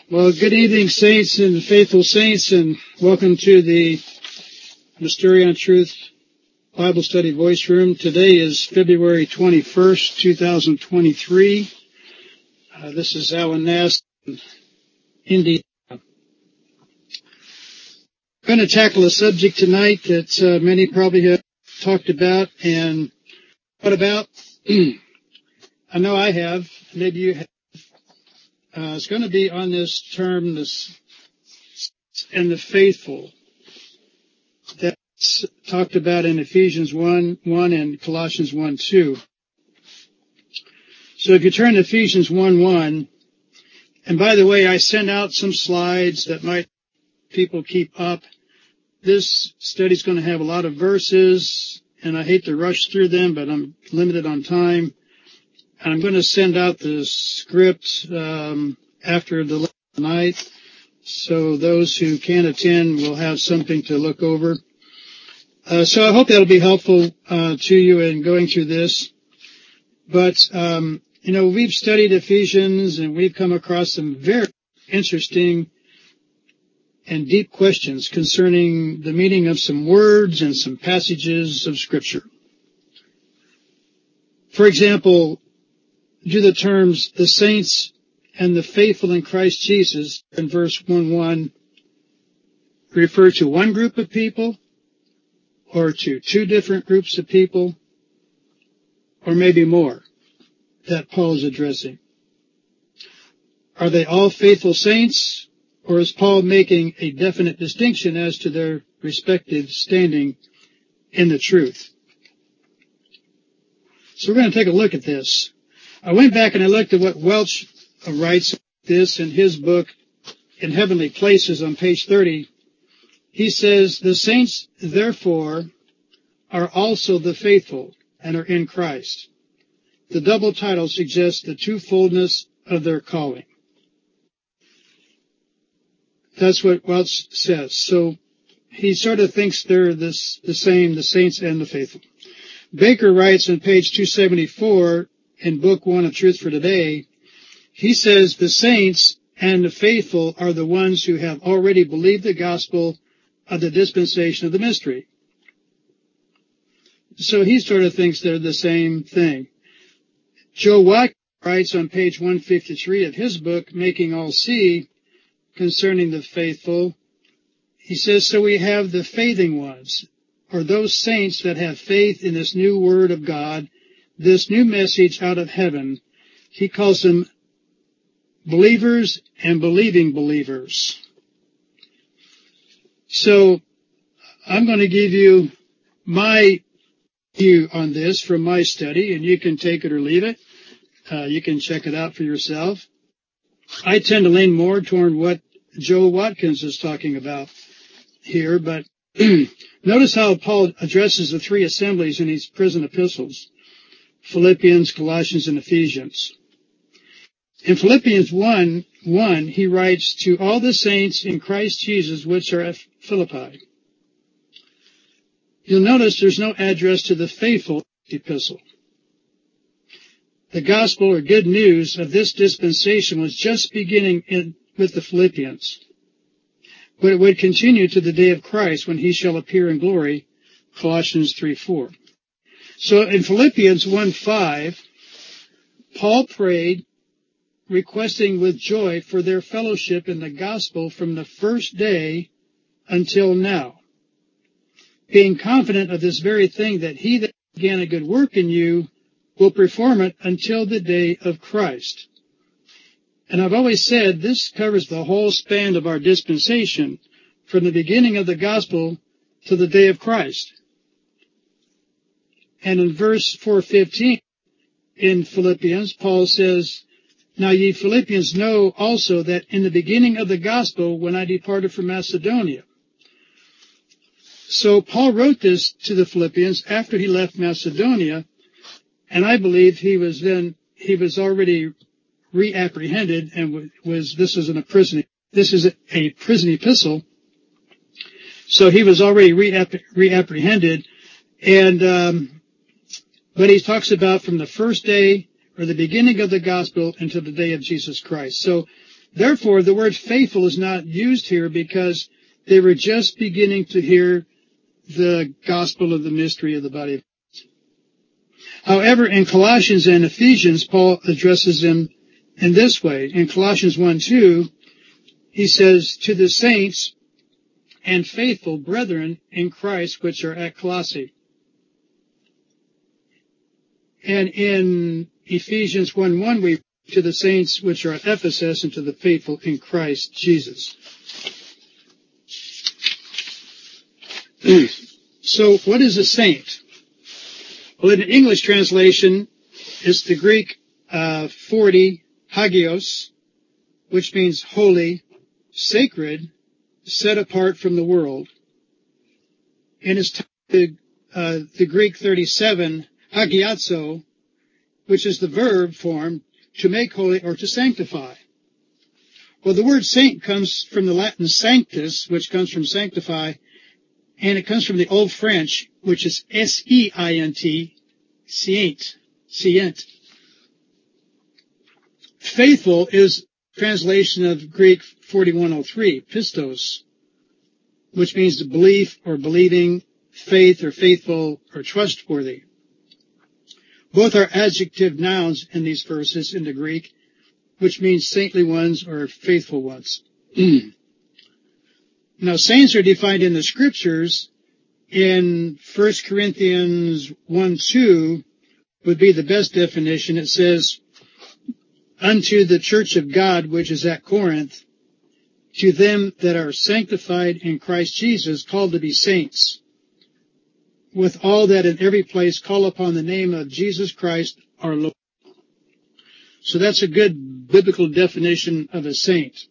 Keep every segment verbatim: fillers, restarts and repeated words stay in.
Well, good evening, saints and faithful saints, and welcome to the Mysterion Truth Bible Study Voice Room. Today is February twenty-first, two thousand twenty-three. Uh, this is Alan Nass, Indiana. I'm going to tackle a subject tonight that uh, many probably have talked about and thought about. I know I have. Maybe you have. Uh, it's going to be on this term, this and the faithful, that's talked about in Ephesians one, one and Colossians one, two. So if you turn to Ephesians one, one, and by the way, I sent out some slides that might people keep up. This study's going to have a lot of verses, and I hate to rush through them, but I'm limited on time. I'm going to send out the script um, after the night, so those who can attend will have something to look over. Uh, so I hope that'll be helpful uh, to you in going through this. But, um, you know, we've studied Ephesians, and we've come across some very interesting and deep questions concerning the meaning of some words and some passages of Scripture. For example, do the terms the saints and the faithful in Christ Jesus in verse one one refer to one group of people, or to two different groups of people, or maybe more that Paul is addressing? Are they all faithful saints, or is Paul making a definite distinction as to their respective standing in the truth? So we're going to take a look at this. I went back and I looked at what Welch writes this in his book, In Heavenly Places, on page thirty. He says, the saints, therefore, are also the faithful and are in Christ. The double title suggests the twofoldness of their calling. That's what Welch says. So he sort of thinks they're this, the same, the saints and the faithful. Baker writes on page two seventy-four in Book One of Truth for Today, he says the saints and the faithful are the ones who have already believed the gospel of the dispensation of the mystery. So he sort of thinks they're the same thing. Joe Watt writes on page one fifty-three of his book, Making All See, concerning the faithful, he says, so we have the faithing ones, or those saints that have faith in this new word of God, this new message out of heaven. He calls them believers and believing believers. So I'm going to give you my view on this from my study, and you can take it or leave it. Uh, you can check it out for yourself. I tend to lean more toward what Joe Watkins is talking about here, but notice how Paul addresses the three assemblies in his prison epistles, Philippians, Colossians, and Ephesians. In Philippians one, one, he writes, to all the saints in Christ Jesus which are at Philippi. You'll notice there's no address to the faithful epistle. The gospel or good news of this dispensation was just beginning in, with the Philippians, but it would continue to the day of Christ when he shall appear in glory, Colossians three four. So in Philippians one five, Paul prayed, requesting with joy for their fellowship in the gospel from the first day until now, being confident of this very thing, that he that began a good work in you will perform it until the day of Christ. And I've always said this covers the whole span of our dispensation, from the beginning of the gospel to the day of Christ. And in verse four fifteen in Philippians, Paul says, now ye Philippians know also that in the beginning of the gospel, when I departed from Macedonia. So Paul wrote this to the Philippians after he left Macedonia, and I believe he was then, he was already reapprehended and was, this is in a prison, this is a prison epistle. So he was already reapp- reapprehended, and, um, but he talks about from the first day or the beginning of the gospel until the day of Jesus Christ. So Therefore, the word faithful is not used here because they were just beginning to hear the gospel of the mystery of the body of Christ. However, in Colossians and Ephesians, Paul addresses them in this way. In Colossians one two, he says, to the saints and faithful brethren in Christ which are at Colossae. And in Ephesians one one, we to the saints which are at Ephesus and to the faithful in Christ Jesus. So what is a saint? Well, in the English translation, it's the Greek uh, forty, hagios, which means holy, sacred, set apart from the world. And it's the, uh, the Greek thirty-seven, hagiazo, which is the verb form to make holy or to sanctify. Well, the word saint comes from the Latin sanctus, which comes from sanctify, and it comes from the Old French, which is S E I N T, saint, saint. Faithful is translation of Greek forty-one oh three, pistos, which means belief or believing, faith or faithful or trustworthy. Both are adjective nouns in these verses in the Greek, which means saintly ones or faithful ones. Now, saints are defined in the scriptures. In First Corinthians one two would be the best definition. It says, unto the church of God which is at Corinth, to them that are sanctified in Christ Jesus, called to be saints, with all that in every place call upon the name of Jesus Christ our Lord. So that's a good biblical definition of a saint.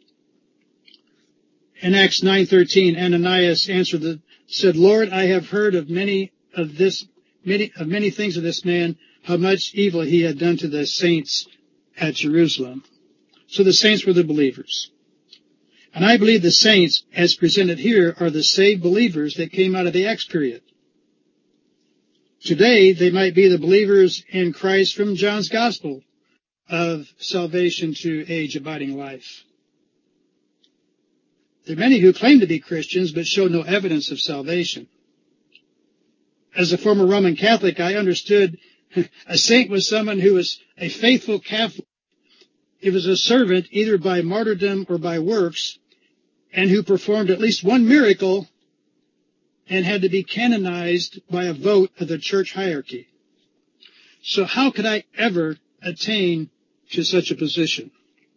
In Acts nine thirteen, Ananias answered the, said, Lord, I have heard of many of this, many, of many things of this man, how much evil he had done to the saints at Jerusalem. So the saints were the believers. And I believe the saints, as presented here, are the saved believers that came out of the Acts period. Today, they might be the believers in Christ from John's Gospel of salvation to age-abiding life. There are many who claim to be Christians but show no evidence of salvation. As a former Roman Catholic, I understood a saint was someone who was a faithful Catholic. He was a servant either by martyrdom or by works, and who performed at least one miracle and had to be canonized by a vote of the church hierarchy. So how could I ever attain to such a position?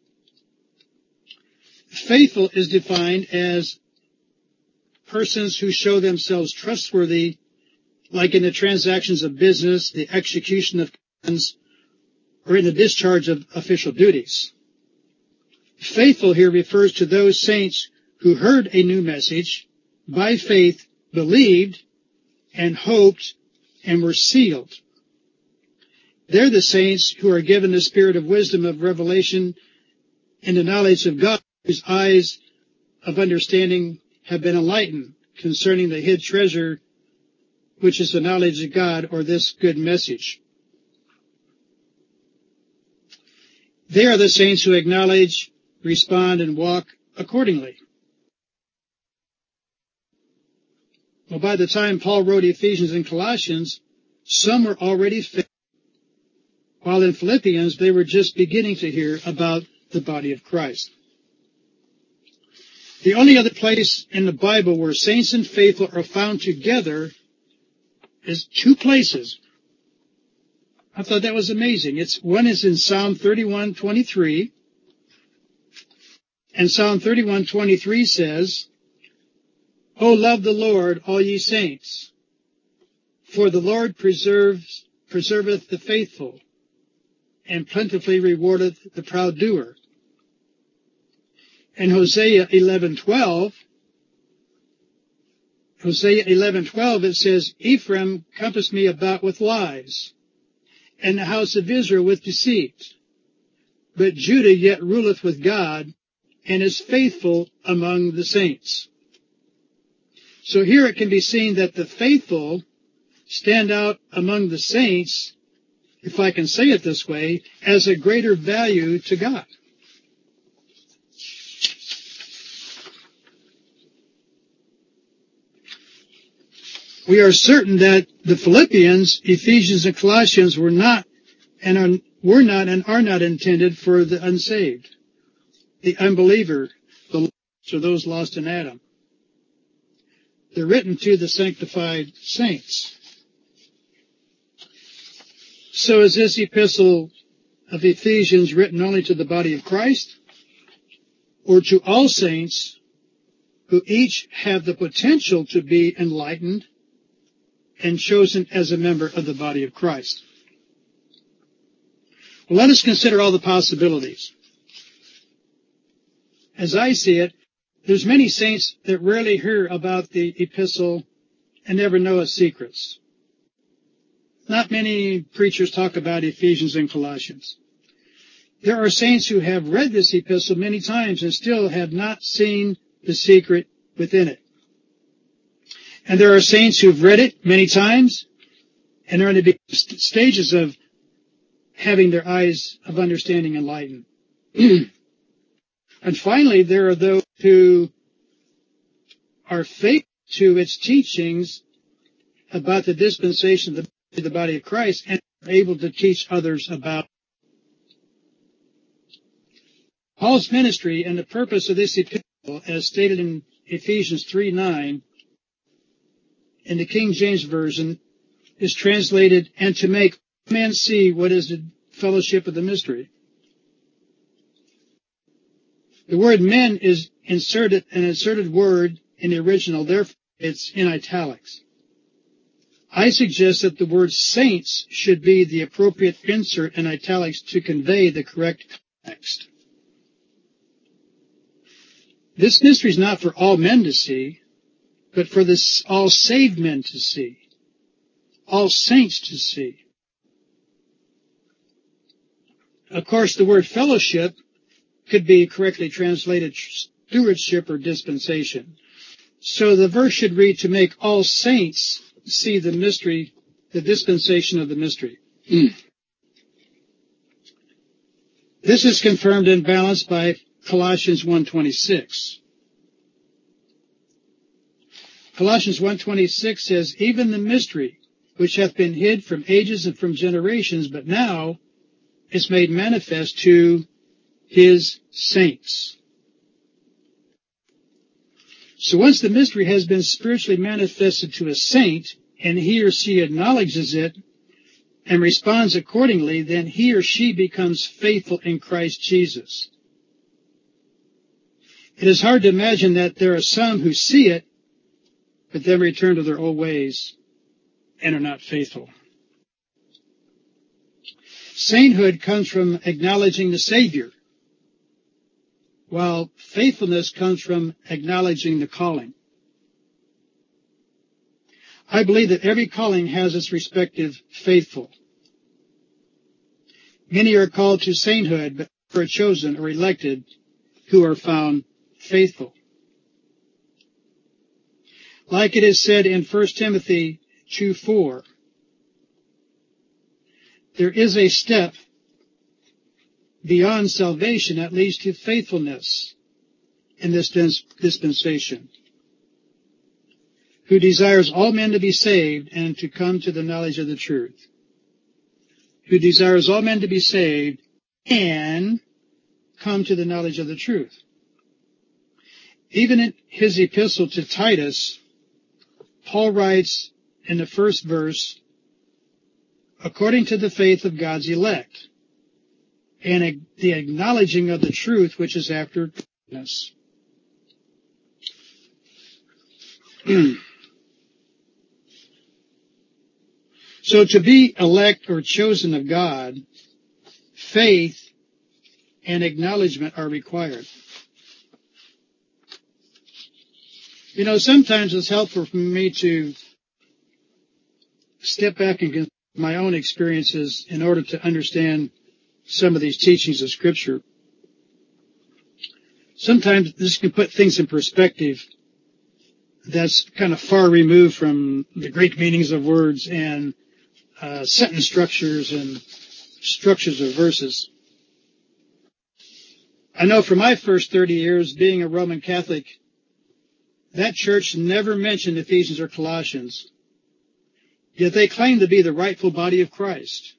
Faithful is defined as persons who show themselves trustworthy, like in the transactions of business, the execution of commands, or in the discharge of official duties. Faithful here refers to those saints who heard a new message, by faith believed and hoped and were sealed. They're the saints who are given the spirit of wisdom of revelation and the knowledge of God, whose eyes of understanding have been enlightened concerning the hid treasure, which is the knowledge of God, or this good message. They are the saints who acknowledge, respond, and walk accordingly. Well, by the time Paul wrote Ephesians and Colossians, some were already faithful, while in Philippians they were just beginning to hear about the body of Christ. The only other place in the Bible where saints and faithful are found together is two places. I thought that was amazing. It's one is in Psalm thirty-one twenty-three, and Psalm thirty-one twenty-three says, O love the Lord, all ye saints, for the Lord preserves, preserveth the faithful, and plentifully rewardeth the proud doer. In Hosea eleven twelve, Hosea eleven twelve, it says, Ephraim compassed me about with lies, and the house of Israel with deceit. But Judah yet ruleth with God, and is faithful among the saints. So here it can be seen that the faithful stand out among the saints, if I can say it this way, as a greater value to God. We are certain that the Philippians, Ephesians, and Colossians were not and are, were not and are not intended for the unsaved, the unbeliever, the lost, or those lost in Adam. They're written to the sanctified saints. So is this epistle of Ephesians written only to the body of Christ, or to all saints who each have the potential to be enlightened and chosen as a member of the body of Christ? Well, let us consider all the possibilities. As I see it, there's many saints that rarely hear about the epistle and never know its secrets. Not many preachers talk about Ephesians and Colossians. There are saints who have read this epistle many times and still have not seen the secret within it. And there are saints who've read it many times and are in the stages of having their eyes of understanding enlightened. And finally, there are those who are faithful to its teachings about the dispensation of the body of Christ and are able to teach others about it. Paul's ministry and the purpose of this epistle, as stated in Ephesians three nine, in the King James Version, is translated, and to make men see what is the fellowship of the mystery. The word men is inserted, an inserted word in the original, therefore it's in italics. I suggest that the word saints should be the appropriate insert in italics to convey the correct context. This mystery is not for all men to see, but for this, all saved men to see, all saints to see. Of course, the word fellowship could be correctly translated stewardship or dispensation. So the verse should read, to make all saints see the mystery, the dispensation of the mystery. Mm. This is confirmed and balanced by Colossians one twenty-six. Colossians one twenty-six says, even the mystery which hath been hid from ages and from generations, but now is made manifest to his saints. So once the mystery has been spiritually manifested to a saint, and he or she acknowledges it and responds accordingly, then he or she becomes faithful in Christ Jesus. It is hard to imagine that there are some who see it, but then return to their old ways and are not faithful. Sainthood comes from acknowledging the Savior, while faithfulness comes from acknowledging the calling. I believe that every calling has its respective faithful. Many are called to sainthood, but are chosen or elected who are found faithful. Like it is said in First Timothy two four, there is a step beyond salvation that leads to faithfulness in this dispensation, who desires all men to be saved and to come to the knowledge of the truth. Who desires all men to be saved and come to the knowledge of the truth. Even in his epistle to Titus, Paul writes in the first verse, according to the faith of God's elect, and the acknowledging of the truth which is after godliness. So to be elect or chosen of God, faith and acknowledgement are required. You know, sometimes it's helpful for me to step back and consider my own experiences in order to understand some of these teachings of Scripture. Sometimes this can put things in perspective that's kind of far removed from the Greek meanings of words and uh, sentence structures and structures of verses. I know for my first thirty years being a Roman Catholic, that church never mentioned Ephesians or Colossians Yet they claim to be the rightful body of Christ.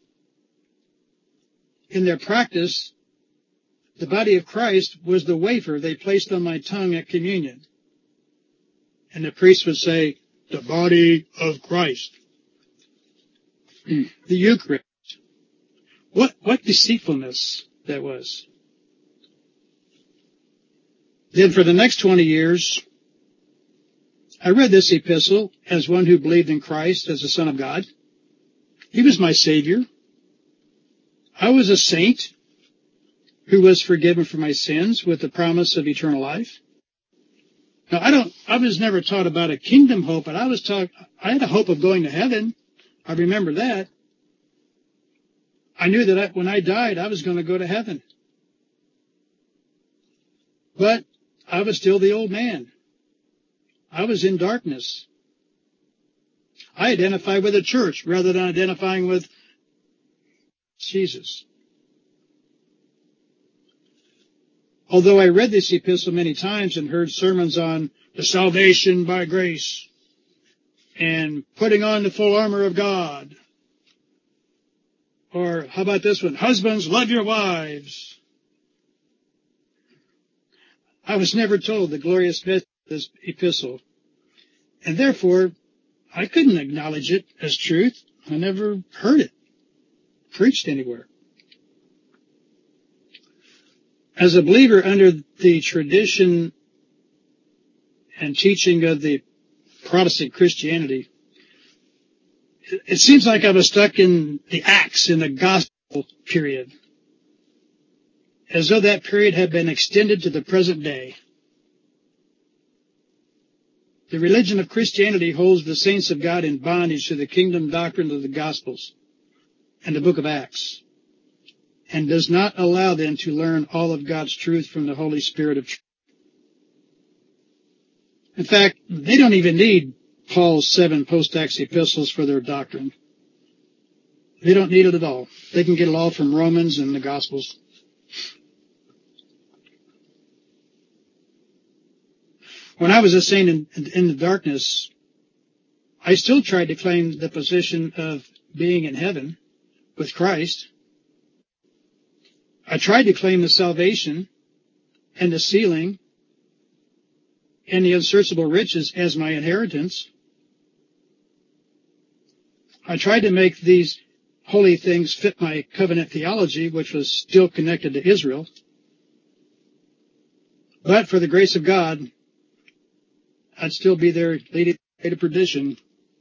In their practice, the body of Christ was the wafer they placed on my tongue at communion. And the priest would say, the body of Christ. The Eucharist. What, what deceitfulness that was. Then for the next twenty years, I read this epistle as one who believed in Christ as the Son of God. He was my Savior. I was a saint who was forgiven for my sins with the promise of eternal life. Now, I don't, I was never taught about a kingdom hope, but I was taught, I had a hope of going to heaven. I remember that. I knew that I, when I died, I was going to go to heaven. But I was still the old man. I was in darkness. I identified with the church rather than identifying with Jesus. Although I read this epistle many times and heard sermons on the salvation by grace and putting on the full armor of God, or how about this one? Husbands, love your wives. I was never told the glorious message of this epistle, and therefore I couldn't acknowledge it as truth. I never heard it preached anywhere. As a believer under the tradition and teaching of the Protestant Christianity, it seems like I was stuck in the Acts in the gospel period, as though that period had been extended to the present day. The religion of Christianity holds the saints of God in bondage to the kingdom doctrine of the Gospels and the book of Acts, and does not allow them to learn all of God's truth from the Holy Spirit of truth. In fact, they don't even need Paul's seven post-Acts epistles for their doctrine. They don't need it at all. They can get it all from Romans and the Gospels. When I was a saint in, in the darkness, I still tried to claim the position of being in heaven with Christ. I tried to claim the salvation and the sealing and the unsearchable riches as my inheritance. I tried to make these holy things fit my covenant theology, which was still connected to Israel. But for the grace of God, I'd still be there leading to perdition.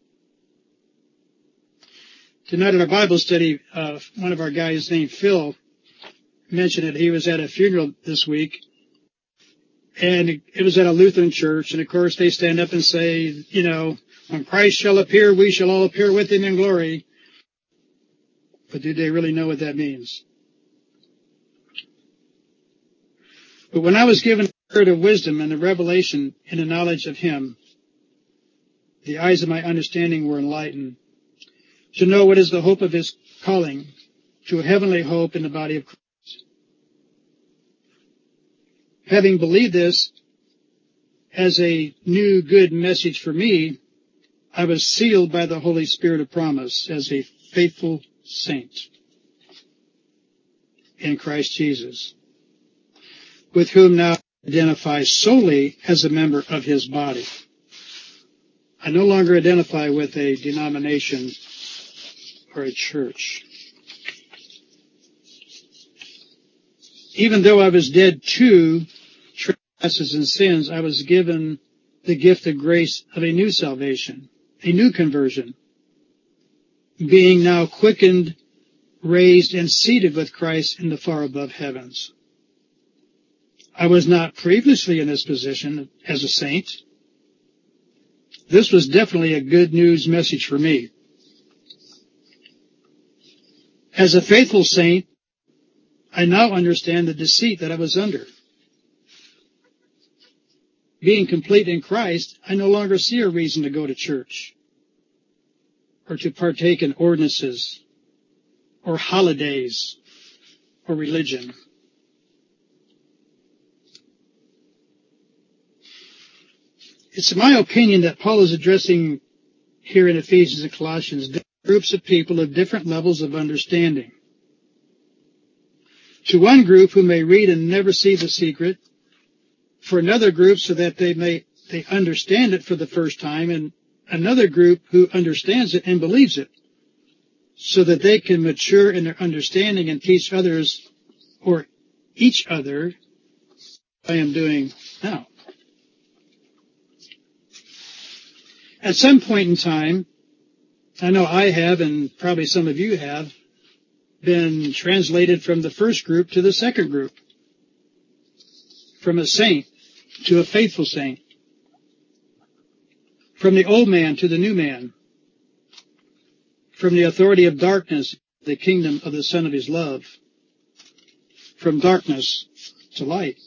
Tonight in our Bible study, uh, one of our guys named Phil mentioned that he was at a funeral this week, and it was at a Lutheran church, and of course they stand up and say, you know, when Christ shall appear, we shall all appear with him in glory. But do they really know what that means? But when I was given the spirit of wisdom and the revelation and the knowledge of him, the eyes of my understanding were enlightened to know what is the hope of his calling to a heavenly hope in the body of Christ. Having believed this as a new good message for me, I was sealed by the Holy Spirit of promise as a faithful saint in Christ Jesus, with whom now I identify solely as a member of his body. I no longer identify with a denomination or a church. Even though I was dead to trespasses and sins, I was given the gift of grace of a new salvation, a new conversion, being now quickened, raised, and seated with Christ in the far above heavens. I was not previously in this position as a saint. This was definitely a good news message for me. As a faithful saint, I now understand the deceit that I was under. Being complete in Christ, I no longer see a reason to go to church or to partake in ordinances or holidays or religion. It's my opinion that Paul is addressing here in Ephesians and Colossians, different groups of people of different levels of understanding. To one group who may read and never see the secret, for another group so that they may they understand it for the first time, and another group who understands it and believes it, so that they can mature in their understanding and teach others or each other. I am doing now. At some point in time, I know I have, and probably some of you have, been translated from the first group to the second group, from a saint to a faithful saint, from the old man to the new man, from the authority of darkness, the kingdom of the Son of his love, from darkness to light.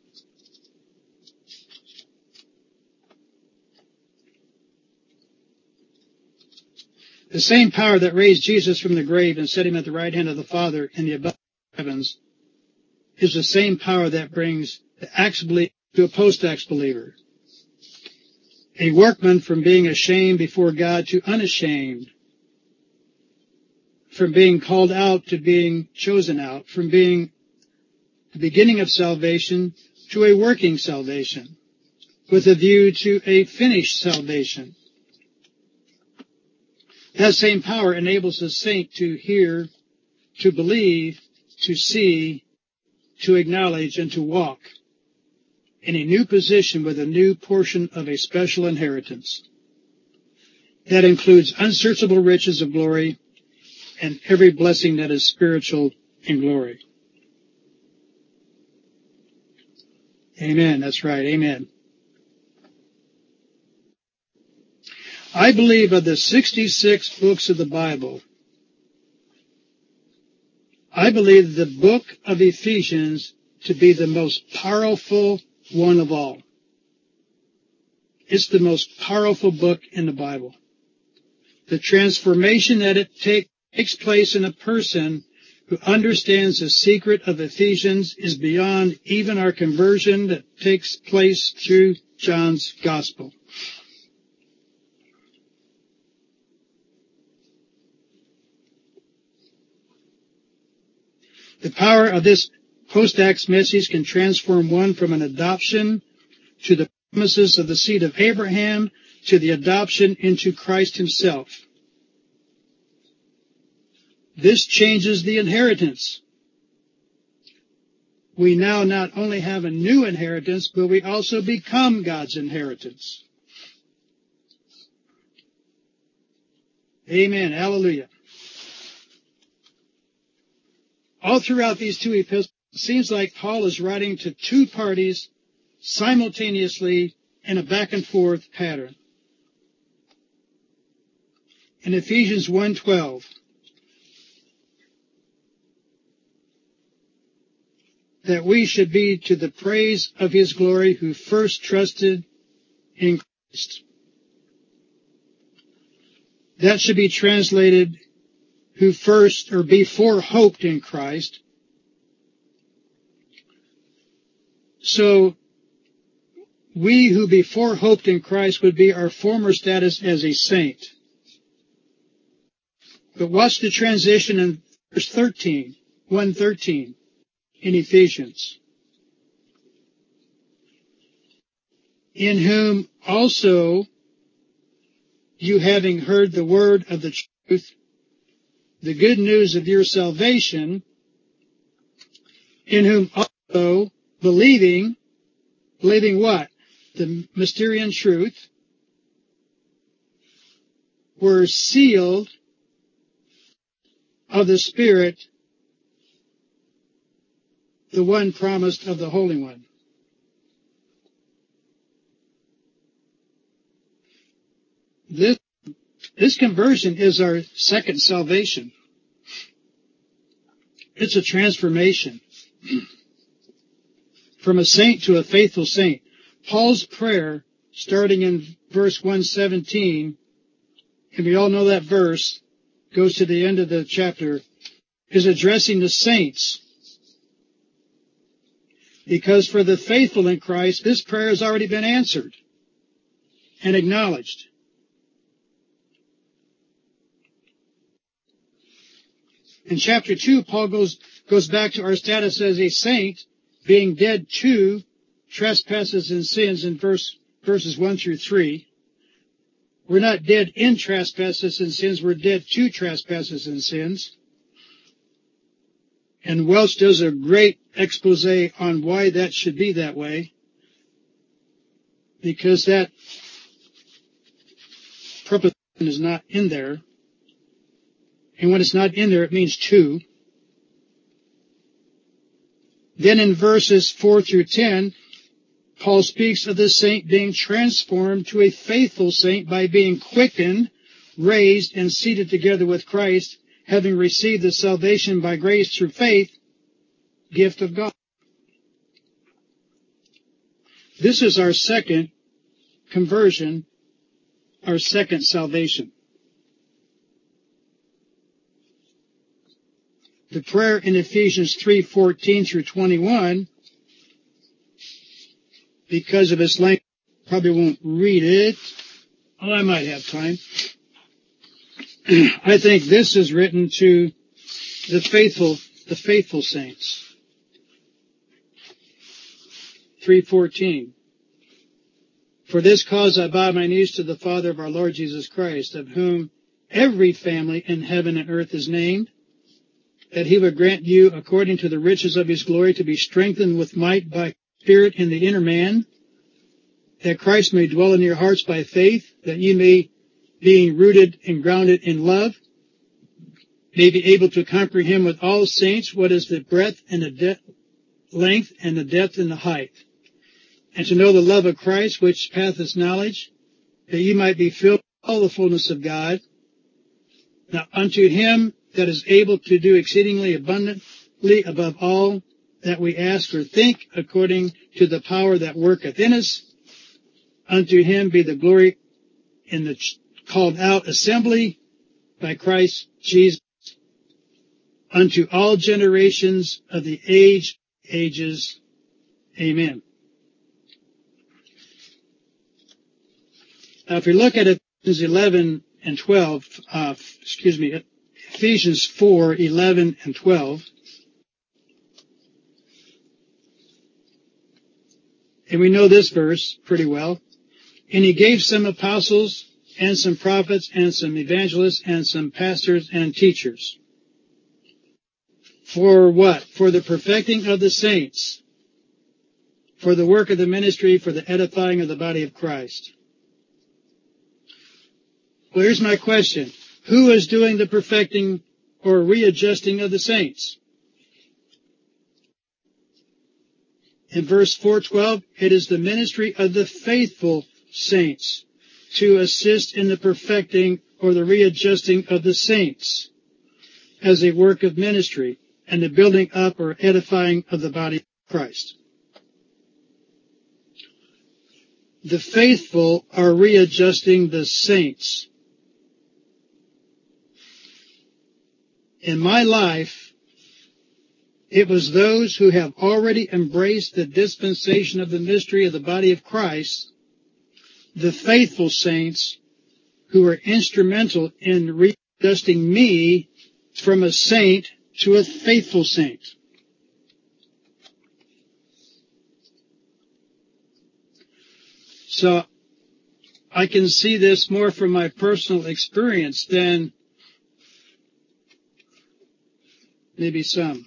The same power that raised Jesus from the grave and set him at the right hand of the Father in the above heavens is the same power that brings the Acts believer to a post-Acts believer, a workman from being ashamed before God to unashamed, from being called out to being chosen out, from being the beginning of salvation to a working salvation, with a view to a finished salvation. That same power enables the saint to hear, to believe, to see, to acknowledge, and to walk in a new position with a new portion of a special inheritance. That includes unsearchable riches of glory and every blessing that is spiritual in glory. Amen. That's right. Amen. I believe of the sixty-six books of the Bible, I believe the book of Ephesians to be the most powerful one of all. It's the most powerful book in the Bible. The transformation that it take, takes place in a person who understands the secret of Ephesians is beyond even our conversion that takes place through John's Gospel. The power of this post-Acts message can transform one from an adoption to the promises of the seed of Abraham to the adoption into Christ himself. This changes the inheritance. We now not only have a new inheritance, but we also become God's inheritance. Amen. Hallelujah. All throughout these two epistles, it seems like Paul is writing to two parties simultaneously in a back and forth pattern. In Ephesians one twelve, that we should be to the praise of his glory who first trusted in Christ. That should be translated who first or before hoped in Christ. So we who before hoped in Christ would be our former status as a saint. But watch the transition in verse thirteen, one thirteen in Ephesians. In whom also you, having heard the word of the truth, the good news of your salvation, in whom also believing, believing what? The Mysterian truth, were sealed of the Spirit, the one promised of the Holy One. This This conversion is our second salvation. It's a transformation from a saint to a faithful saint. Paul's prayer, starting in verse one seventeen, and we all know that verse, goes to the end of the chapter, is addressing the saints. Because for the faithful in Christ, this prayer has already been answered and acknowledged. In chapter two, Paul goes, goes back to our status as a saint, being dead to trespasses and sins in verse, verses one through three. We're not dead in trespasses and sins, we're dead to trespasses and sins. And Welch does a great expose on why that should be that way, because that preposition is not in there. And when it's not in there, it means to. Then in verses four through ten, Paul speaks of the saint being transformed to a faithful saint by being quickened, raised, and seated together with Christ, having received the salvation by grace through faith, gift of God. This is our second conversion, our second salvation. The prayer in Ephesians three fourteen through twenty-one, because of its length, probably won't read it. Oh, I might have time. I think this is written to the faithful, the faithful saints. three fourteen. For this cause I bow my knees to the Father of our Lord Jesus Christ, of whom every family in heaven and earth is named, that he would grant you, according to the riches of his glory, to be strengthened with might by Spirit in the inner man, that Christ may dwell in your hearts by faith, that ye may, being rooted and grounded in love, may be able to comprehend with all saints what is the breadth and the de- length and the depth and the height, and to know the love of Christ, which passeth knowledge, that ye might be filled with all the fullness of God. Now unto him that is able to do exceedingly abundantly above all that we ask or think, according to the power that worketh in us, unto him be the glory in the called out assembly by Christ Jesus, unto all generations of the age, ages. Amen. Now if we look at Ephesians eleven and twelve, uh, excuse me, Ephesians four, eleven and twelve, and we know this verse pretty well. And he gave some apostles and some prophets and some evangelists and some pastors and teachers. For what? For the perfecting of the saints, for the work of the ministry, for the edifying of the body of Christ. Well, here's my question. Who is doing the perfecting or readjusting of the saints? In verse four twelve, it is the ministry of the faithful saints to assist in the perfecting or the readjusting of the saints as a work of ministry and the building up or edifying of the body of Christ. The faithful are readjusting the saints. In my life, it was those who have already embraced the dispensation of the mystery of the body of Christ, the faithful saints, who were instrumental in readjusting me from a saint to a faithful saint. So I can see this more from my personal experience than maybe some.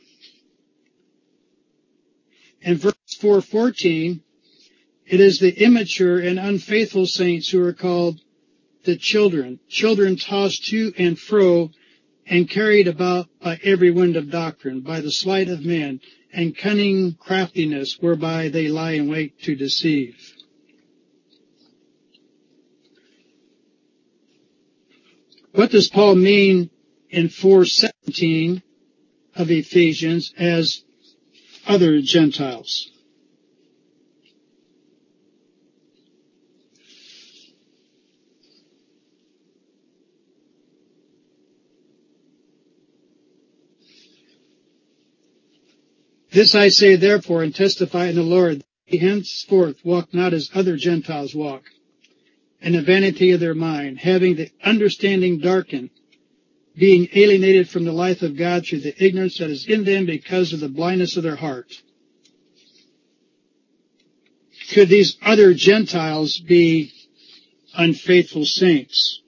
In verse four fourteen, it is the immature and unfaithful saints who are called the children, children tossed to and fro and carried about by every wind of doctrine, by the sleight of men and cunning craftiness whereby they lie in wait to deceive. What does Paul mean in four seventeen of Ephesians as other Gentiles? This I say therefore and testify in the Lord, that ye henceforth walk not as other Gentiles walk, in the vanity of their mind, having the understanding darkened, being alienated from the life of God through the ignorance that is in them because of the blindness of their heart. Could these other Gentiles be unfaithful saints?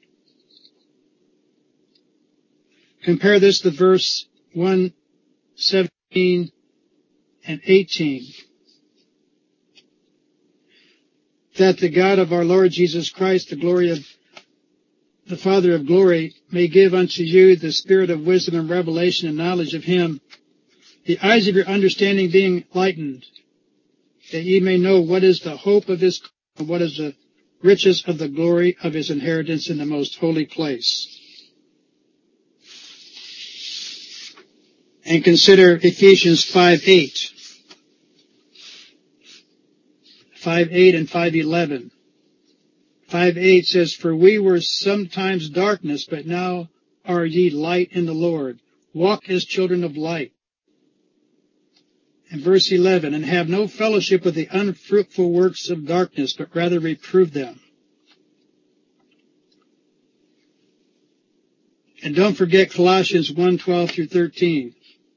Compare this to verse one seventeen and eighteen. That the God of our Lord Jesus Christ, the glory of the Father of glory, may give unto you the spirit of wisdom and revelation and knowledge of him, the eyes of your understanding being enlightened, that ye may know what is the hope of his, and what is the riches of the glory of his inheritance in the most holy place. And consider Ephesians five eight. five eight and five eleven. five eight says, For we were sometimes darkness, but now are ye light in the Lord. Walk as children of light. And verse eleven, And have no fellowship with the unfruitful works of darkness, but rather reprove them. And don't forget Colossians one twelve through thirteen.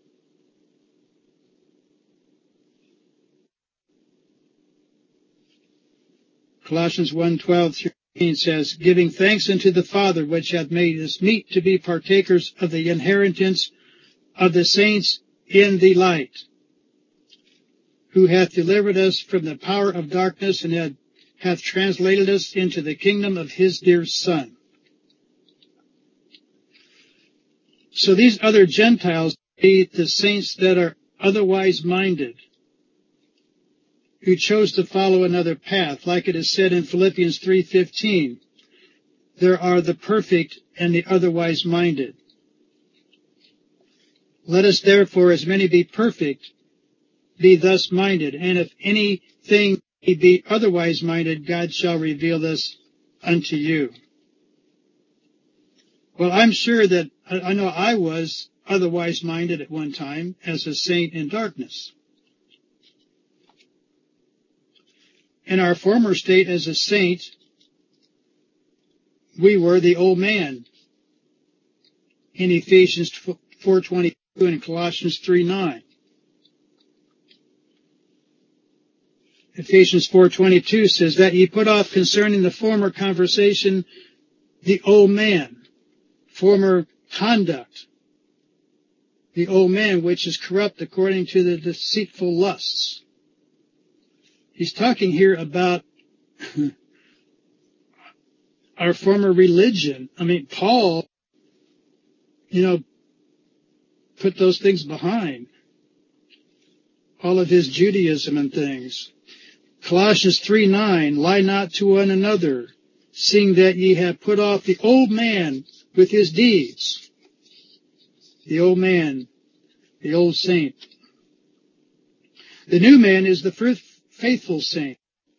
Colossians one twelve through thirteen says, Giving thanks unto the Father, which hath made us meet to be partakers of the inheritance of the saints in the light, who hath delivered us from the power of darkness, and hath, hath translated us into the kingdom of his dear Son. So these other Gentiles be the saints that are otherwise minded, who chose to follow another path, like it is said in Philippians three fifteen. There are the perfect and the otherwise minded. Let us therefore, as many be perfect, be thus minded, and if anything be otherwise minded, God shall reveal this unto you. Well, I'm sure that, I know I was otherwise minded at one time as a saint in darkness. In our former state as a saint, we were the old man in Ephesians four twenty-two and Colossians three nine. Ephesians four twenty-two says that ye put off concerning the former conversation the old man, former conduct, the old man which is corrupt according to the deceitful lusts. He's talking here about our former religion. I mean, Paul, you know, put those things behind. All of his Judaism and things. Colossians three nine, Lie not to one another, seeing that ye have put off the old man with his deeds. The old man, the old saint. The new man is the faithful saint.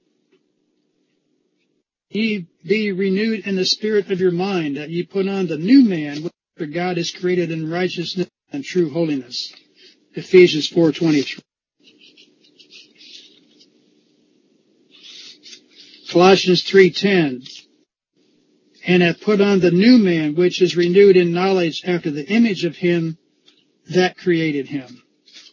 Ye be renewed in the spirit of your mind, that ye put on the new man, which God is created in righteousness and true holiness. Ephesians four twenty-three. Colossians three ten. And have put on the new man, which is renewed in knowledge after the image of him that created him.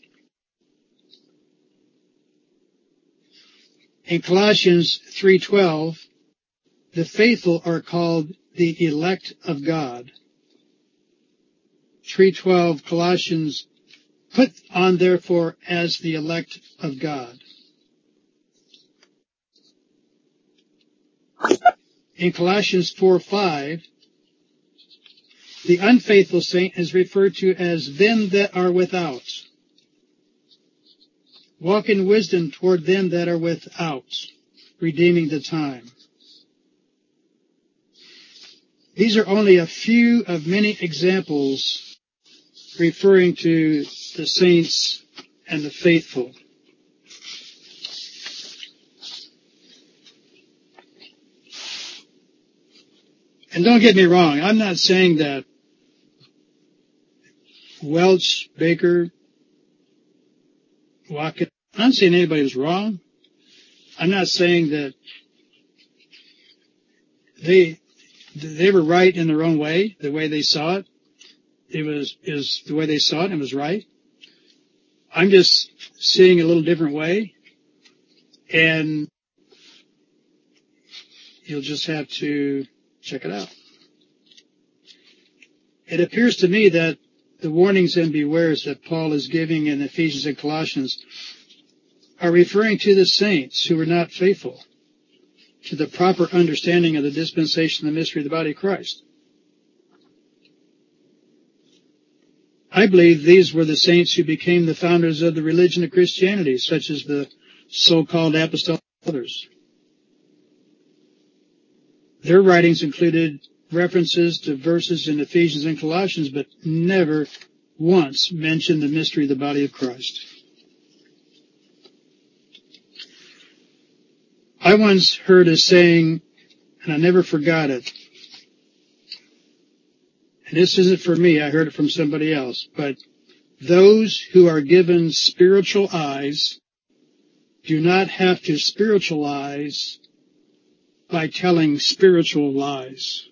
In Colossians three twelve, the faithful are called the elect of God. three twelve, Colossians, put on therefore as the elect of God. In Colossians four five, the unfaithful saint is referred to as them that are without. Walk in wisdom toward them that are without, redeeming the time. These are only a few of many examples referring to the saints and the faithful. And don't get me wrong, I'm not saying that Welch, Baker, Watkins, I'm not saying anybody was wrong. I'm not saying that they they were right in their own way, the way they saw it. it was, is the way they saw it and it was right. I'm just seeing it a little different way. And you'll just have to check it out. It appears to me that the warnings and bewares that Paul is giving in Ephesians and Colossians are referring to the saints who were not faithful to the proper understanding of the dispensation and the mystery of the body of Christ. I believe these were the saints who became the founders of the religion of Christianity, such as the so-called apostolic fathers. Their writings included references to verses in Ephesians and Colossians, but never once mentioned the mystery of the body of Christ. I once heard a saying, and I never forgot it, and this isn't for me, I heard it from somebody else, but those who are given spiritual eyes do not have to spiritualize by telling spiritual lies.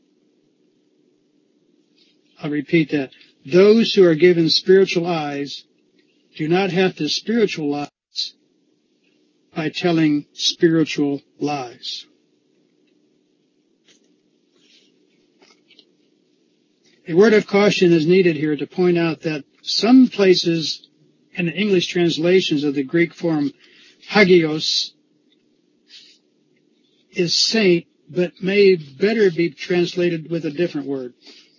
I'll repeat that. Those who are given spiritual eyes do not have to spiritualize by telling spiritual lies. A word of caution is needed here to point out that some places in the English translations of the Greek form hagios is saint, but may better be translated with a different word.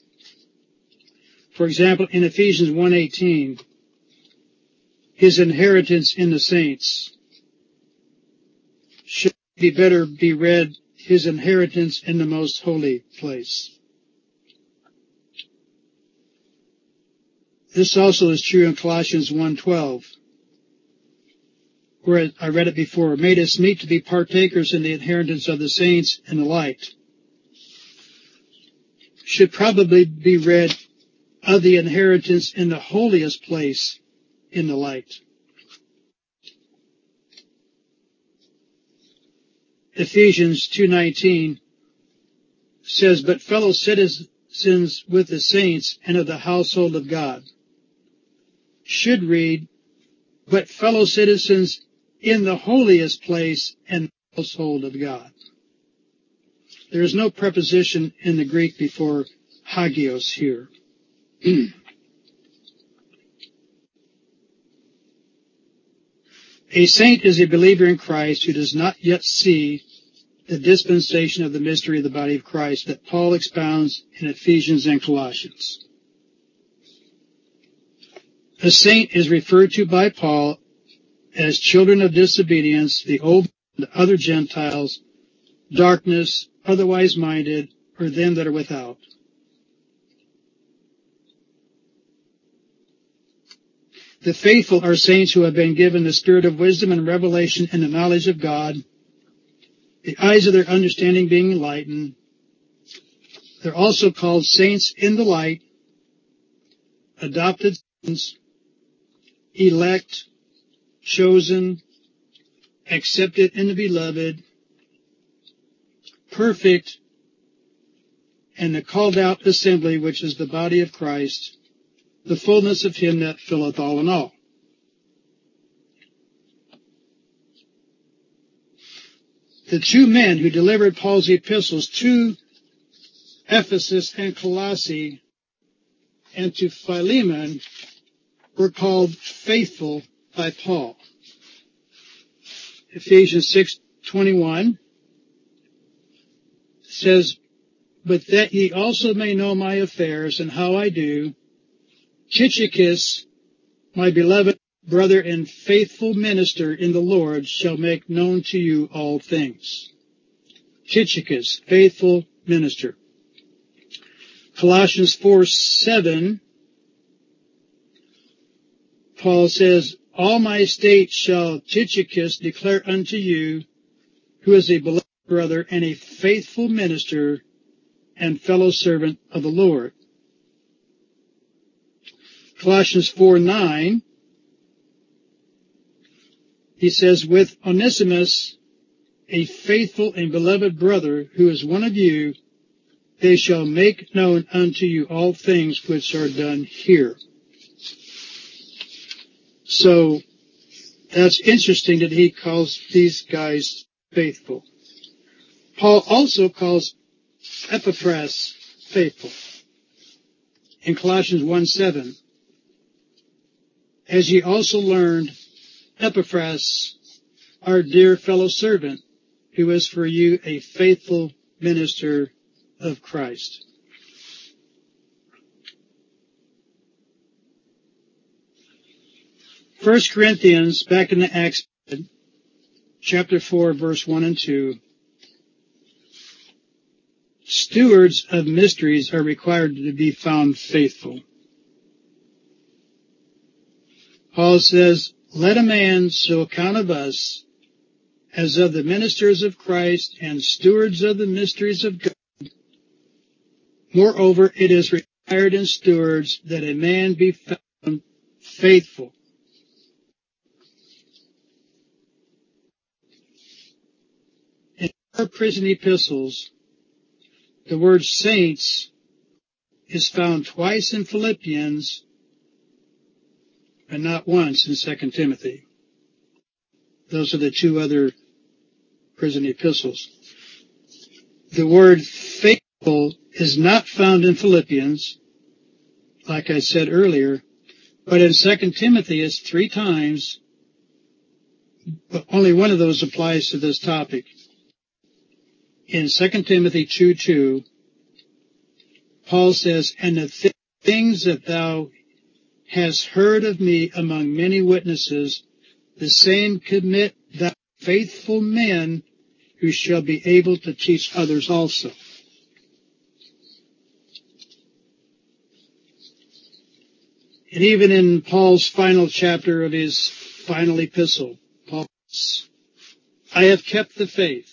For example, in Ephesians one eighteen, his inheritance in the saints should be better be read, his inheritance in the most holy place. This also is true in Colossians one twelve, where I read it before, made us meet to be partakers in the inheritance of the saints in the light. Should probably be read, of the inheritance in the holiest place in the light. Ephesians two nineteen says, but fellow citizens with the saints and of the household of God. Should read, but fellow citizens in the holiest place and the household of God. There is no preposition in the Greek before hagios here. A saint is a believer in Christ who does not yet see the dispensation of the mystery of the body of Christ that Paul expounds in Ephesians and Colossians. A saint is referred to by Paul as children of disobedience, the old, the other Gentiles, darkness, otherwise minded, or them that are without. The faithful are saints who have been given the spirit of wisdom and revelation and the knowledge of God, the eyes of their understanding being enlightened. They're also called saints in the light, adopted sons, elect, chosen, accepted in the beloved, perfect, and the called out assembly, which is the body of Christ, the fullness of him that filleth all in all. The two men who delivered Paul's epistles to Ephesus and Colossae and to Philemon were called faithful by Paul. Ephesians six twenty-one says, but that ye also may know my affairs and how I do, Tychicus, my beloved brother and faithful minister in the Lord, shall make known to you all things. Tychicus, faithful minister. Colossians four seven, Paul says, all my state shall Tychicus declare unto you, who is a beloved brother and a faithful minister and fellow servant of the Lord. Colossians four nine, he says, with Onesimus, a faithful and beloved brother, who is one of you, they shall make known unto you all things which are done here. So that's interesting that he calls these guys faithful. Paul also calls Epaphras faithful in Colossians one seven. As ye also learned, Epaphras, our dear fellow servant, who is for you a faithful minister of Christ. First Corinthians, back in the Acts, chapter four, verse one and two. Stewards of mysteries are required to be found faithful. Paul says, let a man so account of us as of the ministers of Christ and stewards of the mysteries of God. Moreover, it is required in stewards that a man be found faithful. In our prison epistles, the word saints is found twice in Philippians and not once in Second Timothy. Those are the two other prison epistles. The word faithful is not found in Philippians, like I said earlier, but in Second Timothy it's three times, but only one of those applies to this topic. In Second Timothy two two, Paul says, and the th- things that thou hast heard of me among many witnesses, the same commit thou faithful men who shall be able to teach others also. And even in Paul's final chapter of his final epistle, Paul says, I have kept the faith.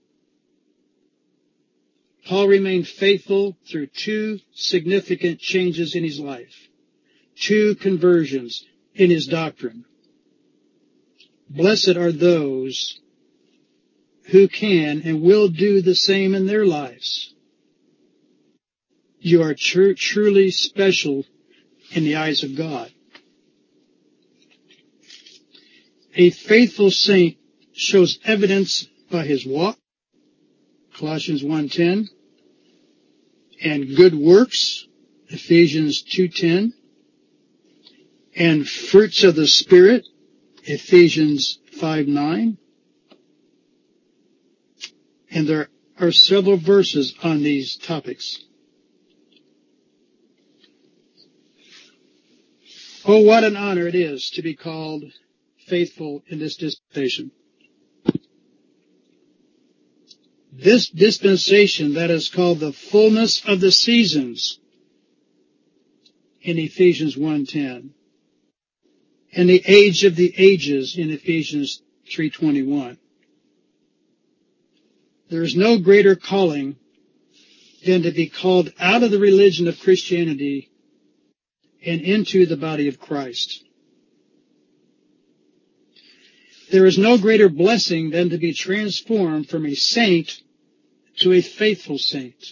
Paul remained faithful through two significant changes in his life, two conversions in his doctrine. Blessed are those who can and will do the same in their lives. You are tr- truly special in the eyes of God. A faithful saint shows evidence by his walk, Colossians one ten, and good works, Ephesians two ten, and fruits of the Spirit, Ephesians five nine. And there are several verses on these topics. Oh, what an honor it is to be called faithful in this dispensation. This dispensation that is called the fullness of the seasons in Ephesians one ten, and the age of the ages in Ephesians three twenty-one. There is no greater calling than to be called out of the religion of Christianity and into the body of Christ. There is no greater blessing than to be transformed from a saint to a faithful saint.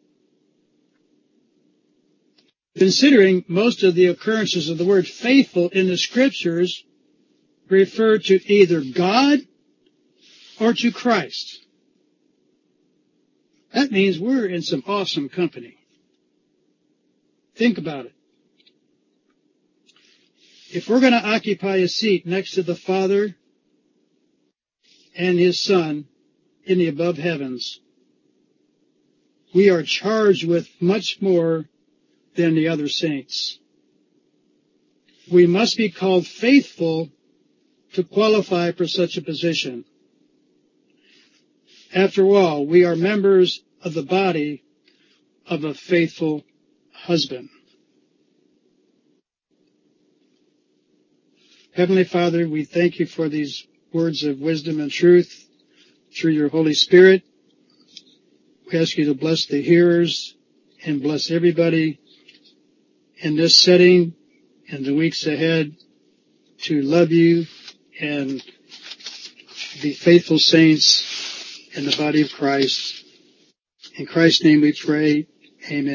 Considering most of the occurrences of the word faithful in the scriptures refer to either God or to Christ. That means we're in some awesome company. Think about it. If we're going to occupy a seat next to the Father and His Son in the above heavens, we are charged with much more than the other saints. We must be called faithful to qualify for such a position. After all, we are members of the body of a faithful husband. Heavenly Father, we thank you for these words of wisdom and truth through your Holy Spirit. We ask you to bless the hearers and bless everybody in this setting and the weeks ahead to love you and be faithful saints in the body of Christ. In Christ's name we pray. Amen.